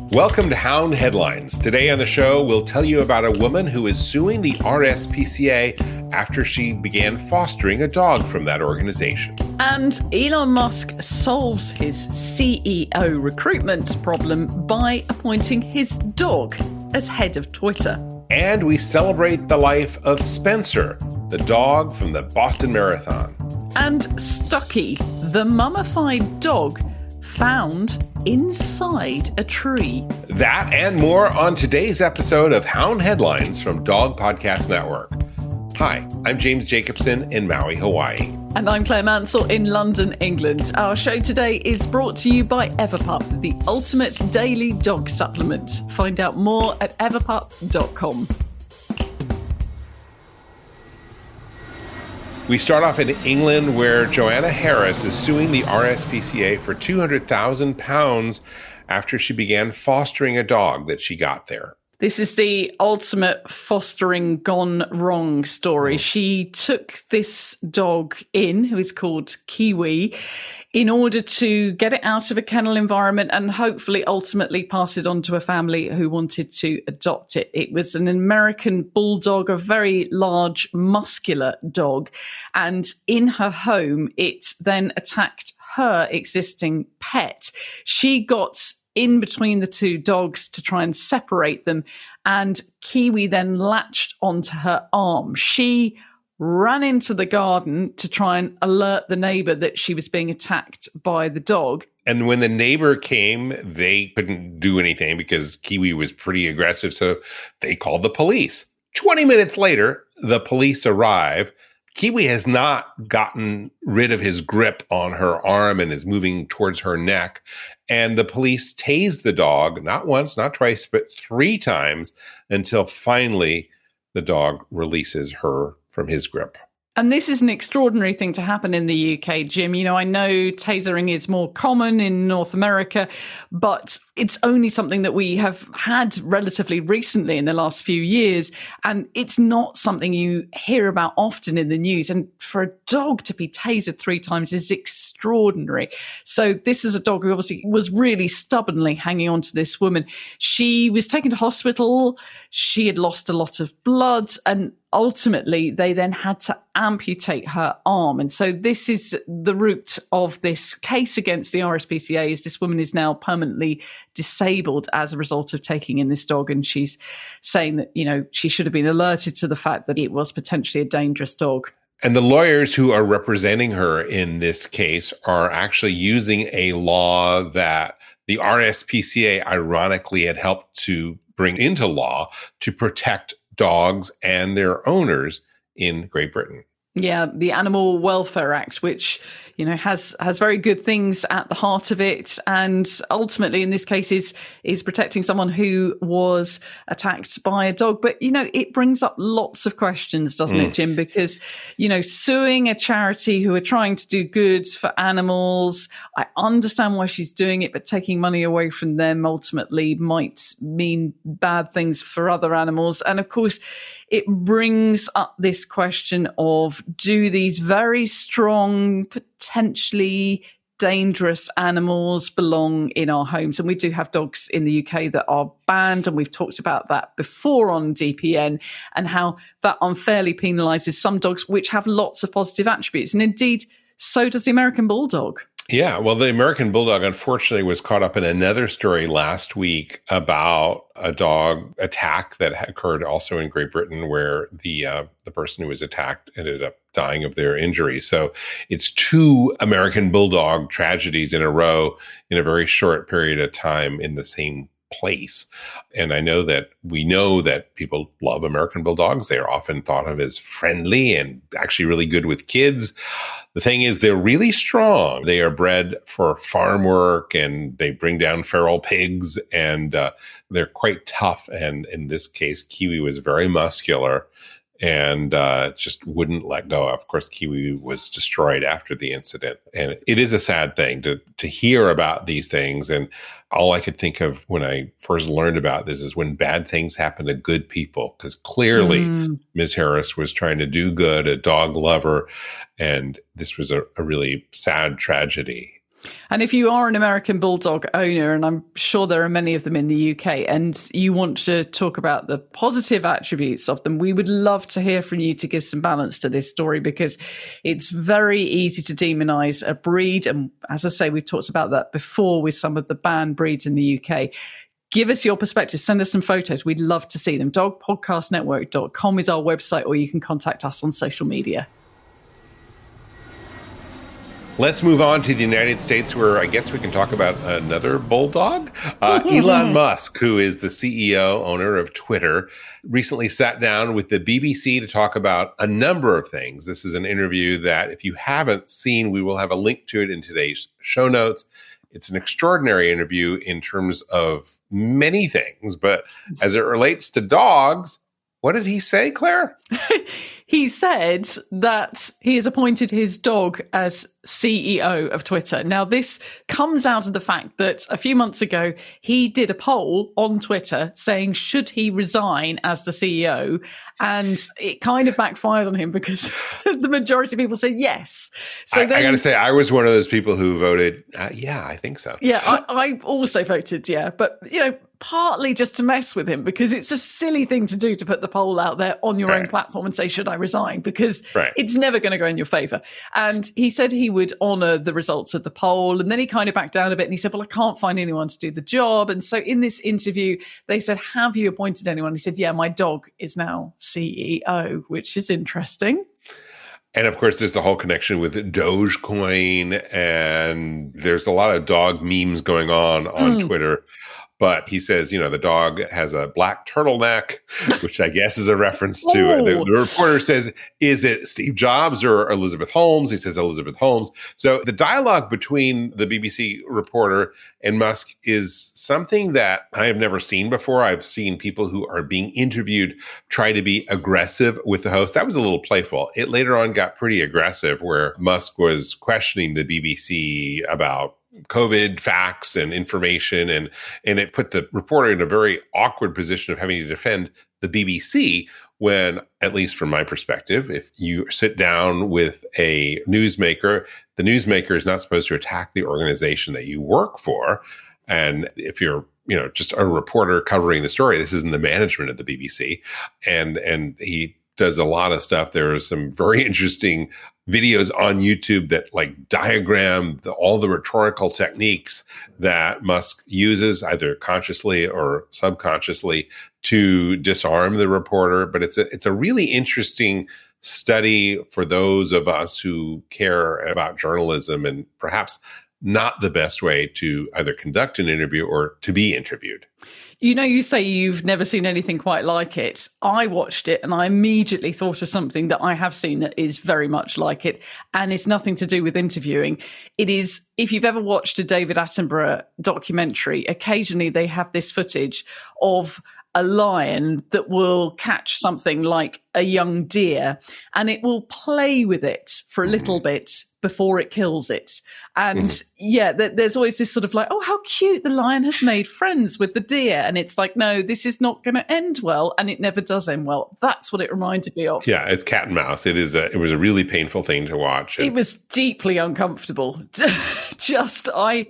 Welcome to Hound Headlines. Today on the show, we'll tell you about a woman who is suing the RSPCA after she began fostering a dog from that organization. And Elon Musk solves his CEO recruitment problem by appointing his dog as head of Twitter. And we celebrate the life of Spencer, the dog from the Boston Marathon. And Stucky, the mummified dog found inside a tree. That and more on today's episode of Hound Headlines from Dog Podcast Network. Hi, I'm James Jacobson in Maui, Hawaii. And I'm Claire Mansell in London, England. Our show today is brought to you by Everpup, the ultimate daily dog supplement. Find out more at everpup.com. We start off in England, where Joanna Harris is suing the RSPCA for £200,000 after she began fostering a dog that she got there. This is the ultimate fostering gone wrong story. She took this dog in, who is called Kiwi, in order to get it out of a kennel environment and hopefully ultimately pass it on to a family who wanted to adopt it. It was an American bulldog, a very large, muscular dog. And in her home, it then attacked her existing pet. She got in between the two dogs to try and separate them, and Kiwi then latched onto her arm. She ran into the garden to try and alert the neighbor that she was being attacked by the dog. And when the neighbor came, they couldn't do anything because Kiwi was pretty aggressive, so they called the police. 20 minutes later, the police arrive. Kiwi has not gotten rid of his grip on her arm and is moving towards her neck. And the police tased the dog, not once, not twice, but 3 times, until finally the dog releases her from his grip. And this is an extraordinary thing to happen in the UK, Jim. You know, I know tasering is more common in North America, but it's only something that we have had relatively recently in the last few years. And it's not something you hear about often in the news. And for a dog to be tasered 3 times is extraordinary. So this is a dog who obviously was really stubbornly hanging on to this woman. She was taken to hospital. She had lost a lot of blood, and ultimately, they then had to amputate her arm. And so this is the root of this case against the RSPCA, is this woman is now permanently disabled as a result of taking in this dog. And she's saying that, you know, she should have been alerted to the fact that it was potentially a dangerous dog. And the lawyers who are representing her in this case are actually using a law that the RSPCA ironically had helped to bring into law to protect dogs and their owners in Great Britain. Yeah, the Animal Welfare Act, which, you know, has very good things at the heart of it, and ultimately in this case is protecting someone who was attacked by a dog. But, you know, it brings up lots of questions, doesn't it, Jim? Because, you know, suing a charity who are trying to do good for animals, I understand why she's doing it, but taking money away from them ultimately might mean bad things for other animals. And of course, it brings up this question of, do these very strong, potentially dangerous animals belong in our homes? And we do have dogs in the UK that are banned, and we've talked about that before on DPN, and how that unfairly penalises some dogs which have lots of positive attributes. And indeed, so does the American Bulldog. Yeah, well, the American Bulldog, unfortunately, was caught up in another story last week about a dog attack that occurred also in Great Britain, where the person who was attacked ended up dying of their injuries. So it's 2 American Bulldog tragedies in a row in a very short period of time in the same place. And we know that people love American Bulldogs. They are often thought of as friendly and actually really good with kids. The thing is, they're really strong. They are bred for farm work, and they bring down feral pigs, and they're quite tough. And in this case, Kiwi was very muscular and just wouldn't let go. Of course, Kiwi was destroyed after the incident. And it is a sad thing to hear about these things. And all I could think of when I first learned about this is when bad things happen to good people, because clearly Ms. Harris was trying to do good, a dog lover, and this was a really sad tragedy. And if you are an American Bulldog owner, and I'm sure there are many of them in the UK, and you want to talk about the positive attributes of them, we would love to hear from you to give some balance to this story, because it's very easy to demonize a breed. And as I say, we've talked about that before with some of the banned breeds in the UK. Give us your perspective. Send us some photos. We'd love to see them. Dogpodcastnetwork.com is our website, or you can contact us on social media. Let's move on to the United States, where I guess we can talk about another bulldog. Elon Musk, who is the CEO, owner of Twitter, recently sat down with the BBC to talk about a number of things. This is an interview that, if you haven't seen, we will have a link to it in today's show notes. It's an extraordinary interview in terms of many things, but as it relates to dogs, what did he say, Claire? He said that he has appointed his dog as CEO of Twitter. Now, this comes out of the fact that a few months ago, he did a poll on Twitter saying, should he resign as the CEO? And it kind of backfired on him, because the majority of people said yes. So I got to say, I was one of those people who voted, yeah, I think so. Yeah, I also voted, yeah. But, partly just to mess with him, because it's a silly thing to do, to put the poll out there on your own platform and say, should I resign? Because it's never going to go in your favor. And he said he would honor the results of the poll. And then he kind of backed down a bit, and he said, well, I can't find anyone to do the job. And so in this interview, they said, have you appointed anyone? He said, yeah, my dog is now CEO, which is interesting. And of course, there's the whole connection with Dogecoin, and there's a lot of dog memes going on Twitter. But he says, the dog has a black turtleneck, which I guess is a reference to the reporter says, is it Steve Jobs or Elizabeth Holmes? He says Elizabeth Holmes. So the dialogue between the BBC reporter and Musk is something that I have never seen before. I've seen people who are being interviewed try to be aggressive with the host. That was a little playful. It later on got pretty aggressive, where Musk was questioning the BBC about COVID facts and information, and it put the reporter in a very awkward position of having to defend the BBC when, at least from my perspective, if you sit down with a newsmaker, the newsmaker is not supposed to attack the organization that you work for. And if you're just a reporter covering the story, this isn't the management of the BBC. And he does a lot of stuff. There are some very interesting videos on YouTube that diagram all the rhetorical techniques that Musk uses, either consciously or subconsciously, to disarm the reporter. But it's a really interesting study for those of us who care about journalism, and perhaps not the best way to either conduct an interview or to be interviewed. You say you've never seen anything quite like it. I watched it and I immediately thought of something that I have seen that is very much like it. And it's nothing to do with interviewing. It is, if you've ever watched a David Attenborough documentary, occasionally they have this footage of a lion that will catch something like a young deer, and it will play with it for a little bit before it kills it. And there's always this sort of oh, how cute, the lion has made friends with the deer. And it's no, this is not going to end well. And it never does end well. That's what it reminded me of. Yeah, it's cat and mouse. It was a really painful thing to watch. It was deeply uncomfortable. I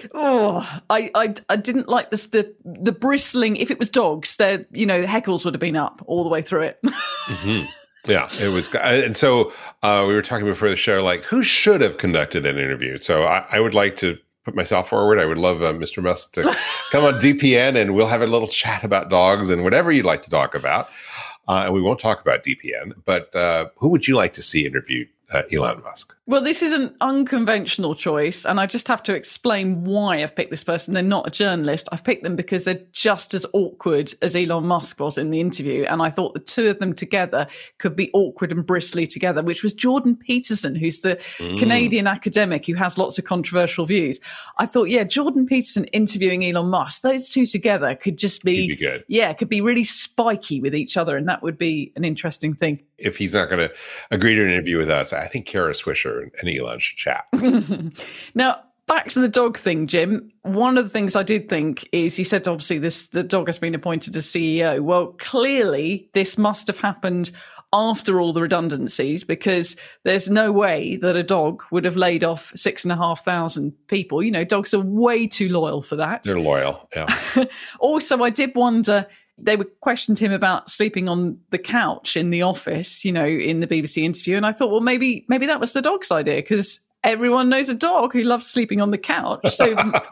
didn't like this, the bristling. If it was dogs, the heckles would have been up all the way through it. Yeah, it was. And so we were talking before the show, who should have conducted that interview? So I would like to put myself forward. I would love Mr. Musk to come on DPN, and we'll have a little chat about dogs and whatever you'd like to talk about. And we won't talk about DPN, but who would you like to see interviewed Elon Musk? Well, this is an unconventional choice, and I just have to explain why I've picked this person. They're not a journalist. I've picked them because they're just as awkward as Elon Musk was in the interview, and I thought the two of them together could be awkward and bristly together, which was Jordan Peterson, who's the Canadian academic who has lots of controversial views. I thought, Jordan Peterson interviewing Elon Musk, those two together could just be good. Yeah, could be really spiky with each other, and that would be an interesting thing. If he's not going to agree to an interview with us, I think Kara Swisher and Elon should chat. Now, back to the dog thing, Jim. One of the things I did think is, he said, obviously, the dog has been appointed as CEO. Well, clearly, this must have happened after all the redundancies, because there's no way that a dog would have laid off 6,500 people. You know, dogs are way too loyal for that. They're loyal, yeah. Also, I did wonder, they questioned him about sleeping on the couch in the office, you know, in the BBC interview. And I thought, well, maybe that was the dog's idea, because everyone knows a dog who loves sleeping on the couch. So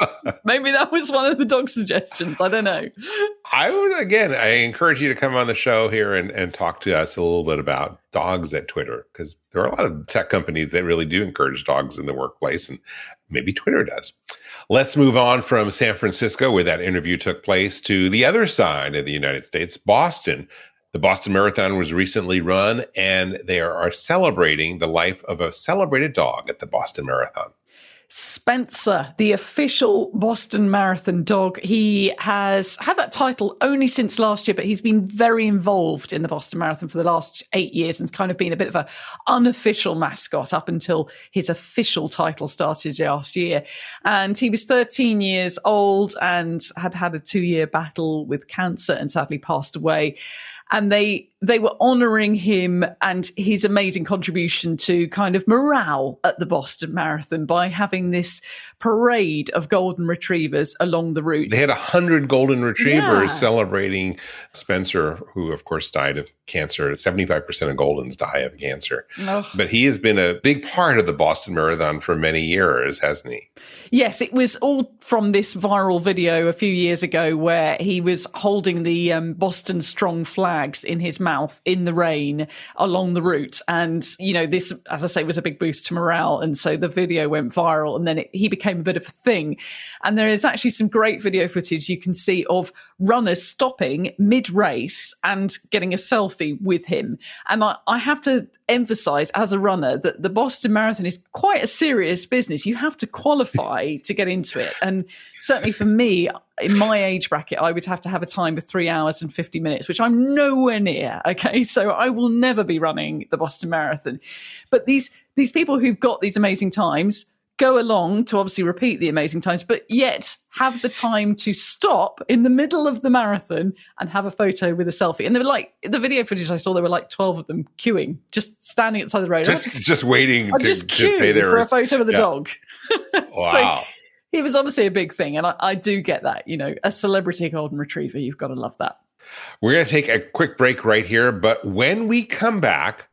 maybe that was one of the dog suggestions. I don't know. I encourage you to come on the show here and talk to us a little bit about dogs at Twitter, because there are a lot of tech companies that really do encourage dogs in the workplace, and maybe Twitter does. Let's move on from San Francisco, where that interview took place, to the other side of the United States, Boston. The Boston Marathon was recently run, and they are celebrating the life of a celebrated dog at the Boston Marathon. Spencer, the official Boston Marathon dog. He has had that title only since last year, but he's been very involved in the Boston Marathon for the last 8 years and kind of been a bit of a unofficial mascot up until his official title started last year. And he was 13 years old and had had a 2-year battle with cancer and sadly passed away. And they were honouring him and his amazing contribution to kind of morale at the Boston Marathon by having this parade of golden retrievers along the route. They had 100 golden retrievers celebrating Spencer, who, of course, died of cancer. 75% of Goldens die of cancer. Oh. But he has been a big part of the Boston Marathon for many years, hasn't he? Yes, it was all from this viral video a few years ago where he was holding the Boston Strong flags in his mouth in the rain along the route. And, you know, this, as I say, was a big boost to morale. And so the video went viral, and then he became a bit of a thing. And there is actually some great video footage you can see of runners stopping mid-race and getting a selfie with him. And I have to emphasize, as a runner, that the Boston Marathon is quite a serious business. You have to qualify to get into it. And certainly for me, in my age bracket, I would have to have a time of 3 hours and 50 minutes, which I'm nowhere near. Okay. So I will never be running the Boston Marathon. But these people who've got these amazing times go along to obviously repeat the amazing times, but yet have the time to stop in the middle of the marathon and have a photo with a selfie. And they were like, the video footage I saw, there were like 12 of them queuing, just standing outside the road. Just waiting to pay for a photo of the dog. Wow. So it was obviously a big thing. And I do get that, you know, a celebrity golden retriever, you've got to love that. We're going to take a quick break right here. But when we come back,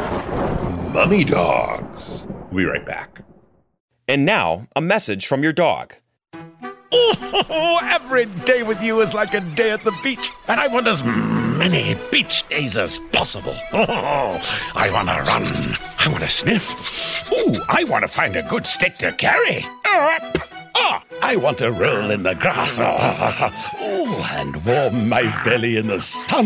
mummy dogs. We'll be right back. And now, a message from your dog. Oh, every day with you is like a day at the beach, and I want as many beach days as possible. Oh, I want to run. I want to sniff. Ooh, I want to find a good stick to carry. I want to roll in the grass. And warm my belly in the sun.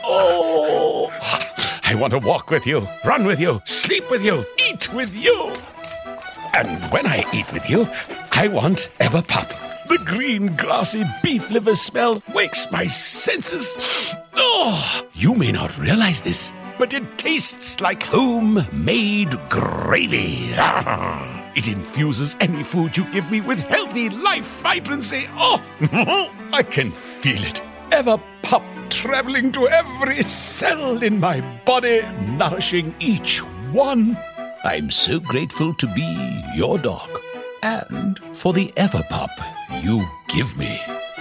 Oh, I want to walk with you, run with you, sleep with you, eat with you. And when I eat with you, I want Everpup. The green, grassy beef liver smell wakes my senses. Oh, you may not realize this, but it tastes like homemade gravy. It infuses any food you give me with healthy life vibrancy. Oh, I can feel it. Everpup traveling to every cell in my body, nourishing each one. I'm so grateful to be your dog and for the Everpup you give me.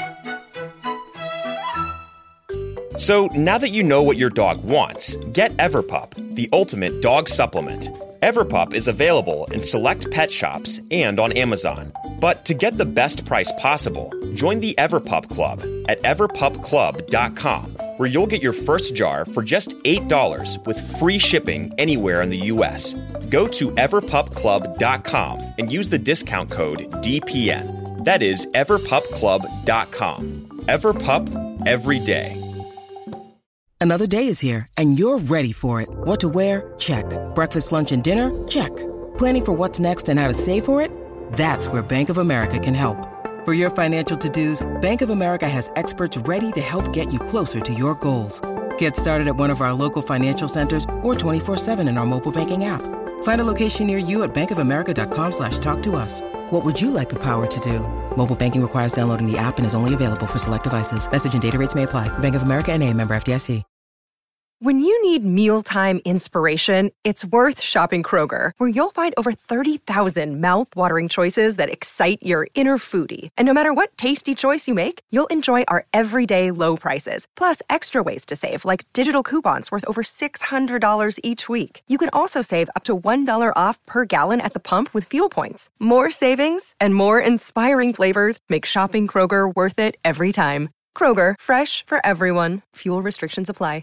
So now that you know what your dog wants, get Everpup, the ultimate dog supplement. Everpup is available in select pet shops and on Amazon. But to get the best price possible, join the Everpup Club at everpupclub.com, where you'll get your first jar for just $8 with free shipping anywhere in the U.S. Go to everpupclub.com and use the discount code DPN. That is everpupclub.com. Everpup, every day. Another day is here, and you're ready for it. What to wear? Check. Breakfast, lunch, and dinner? Check. Planning for what's next and how to save for it? That's where Bank of America can help. For your financial to-dos, Bank of America has experts ready to help get you closer to your goals. Get started at one of our local financial centers or 24/7 in our mobile banking app. Find a location near you at bankofamerica.com/talktous. What would you like the power to do? Mobile banking requires downloading the app and is only available for select devices. Message and data rates may apply. Bank of America NA, member FDIC. When you need mealtime inspiration, it's worth shopping Kroger, where you'll find over 30,000 mouth-watering choices that excite your inner foodie. And no matter what tasty choice you make, you'll enjoy our everyday low prices, plus extra ways to save, like digital coupons worth over $600 each week. You can also save up to $1 off per gallon at the pump with fuel points. More savings and more inspiring flavors make shopping Kroger worth it every time. Kroger, fresh for everyone. Fuel restrictions apply.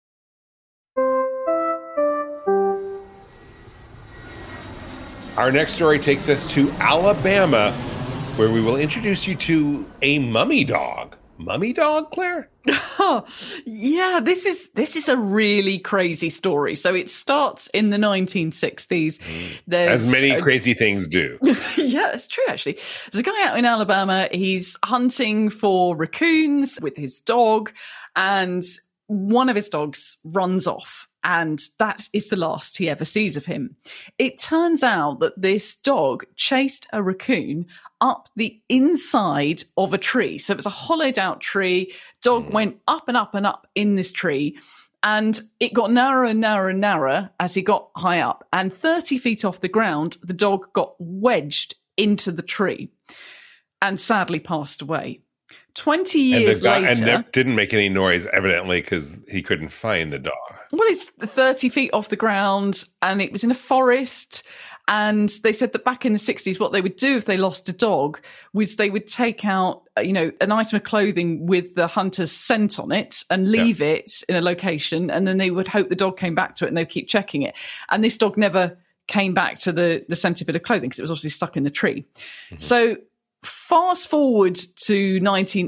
Our next story takes us to Alabama, where we will introduce you to a mummy dog. Mummy dog, Claire? Oh, yeah, this is a really crazy story. So it starts in the 1960s. As many crazy things do. Yeah, it's true, actually. There's a guy out in Alabama. He's hunting for raccoons with his dog, and one of his dogs runs off. And that is the last he ever sees of him. It turns out that this dog chased a raccoon up the inside of a tree. So it was a hollowed out tree. Dog went up and up and up in this tree. And it got narrower and narrower and narrower as he got high up. And 30 feet off the ground, the dog got wedged into the tree and sadly passed away. 20 years later... And didn't make any noise, evidently, because he couldn't find the dog. Well, it's 30 feet off the ground, and it was in a forest. And they said that back in the 60s, what they would do if they lost a dog was they would take out, an item of clothing with the hunter's scent on it and leave it in a location. And then they would hope the dog came back to it, and they'd keep checking it. And this dog never came back to the scented bit of clothing because it was obviously stuck in the tree. Mm-hmm. So fast forward to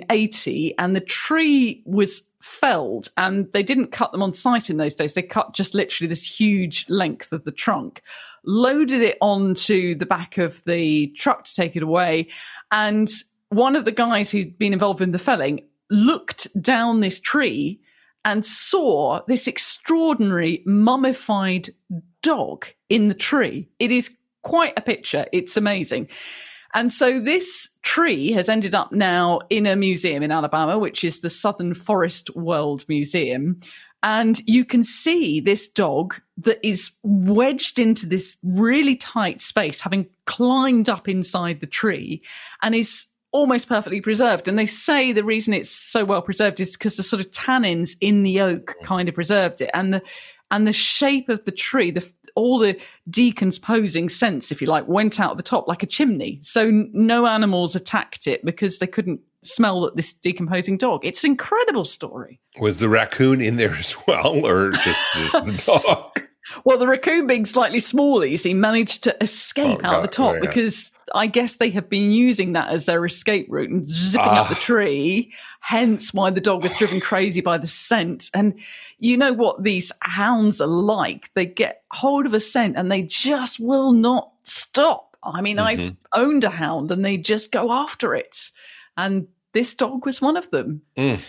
1980, and the tree was felled, and they didn't cut them on site in those days. They cut just literally this huge length of the trunk, loaded it onto the back of the truck to take it away. And one of the guys who'd been involved in the felling looked down this tree and saw this extraordinary mummified dog in the tree. It is quite a picture. It's amazing. And so this tree has ended up now in a museum in Alabama, which is the Southern Forest World Museum. And you can see this dog that is wedged into this really tight space, having climbed up inside the tree, and is almost perfectly preserved. And they say the reason it's so well preserved is because the sort of tannins in the oak kind of preserved it. And the shape of the tree, all the decomposing scents, if you like, went out the top like a chimney. So no animals attacked it because they couldn't smell this decomposing dog. It's an incredible story. Was the raccoon in there as well, or just the dog? Well, the raccoon being slightly smaller, you see, managed to escape out the top because I guess they have been using that as their escape route and zipping up the tree, hence why the dog was driven crazy by the scent. And you know what these hounds are like. They get hold of a scent and they just will not stop. I mean, I've owned a hound and they just go after it. And this dog was one of them. Mm.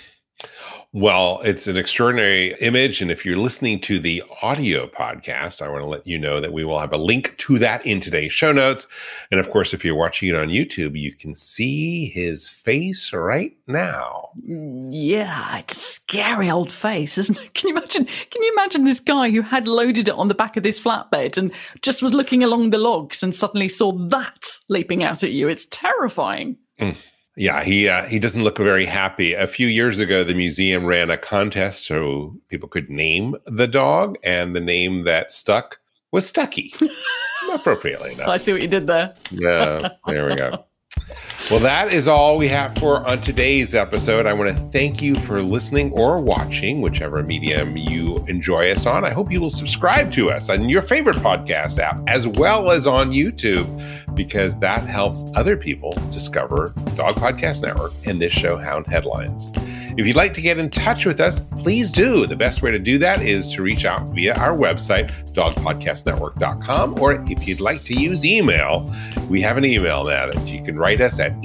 Well, it's an extraordinary image. And if you're listening to the audio podcast, I want to let you know that we will have a link to that in today's show notes. And of course, if you're watching it on YouTube, you can see his face right now. Yeah, it's a scary old face, isn't it? Can you imagine this guy who had loaded it on the back of this flatbed and just was looking along the logs and suddenly saw that leaping out at you? It's terrifying. Mm. Yeah, he doesn't look very happy. A few years ago, the museum ran a contest so people could name the dog, and the name that stuck was Stucky, appropriately enough. I see what you did there. Yeah, there we go. Well, that is all we have for on today's episode. I want to thank you for listening or watching, whichever medium you enjoy us on. I hope you will subscribe to us on your favorite podcast app, as well as on YouTube, because that helps other people discover Dog Podcast Network and this show, Hound Headlines. If you'd like to get in touch with us, please do. The best way to do that is to reach out via our website, dogpodcastnetwork.com, or if you'd like to use email, we have an email now that you can write us at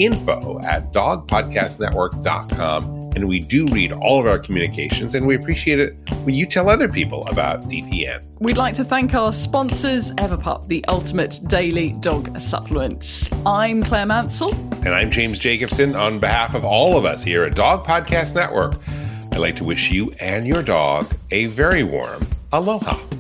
info@dogpodcastnetwork.com. And we do read all of our communications, and we appreciate it when you tell other people about DPN. We'd like to thank our sponsors, Everpup, the ultimate daily dog supplement. I'm Claire Mansell. And I'm James Jacobson. On behalf of all of us here at Dog Podcast Network, I'd like to wish you and your dog a very warm aloha.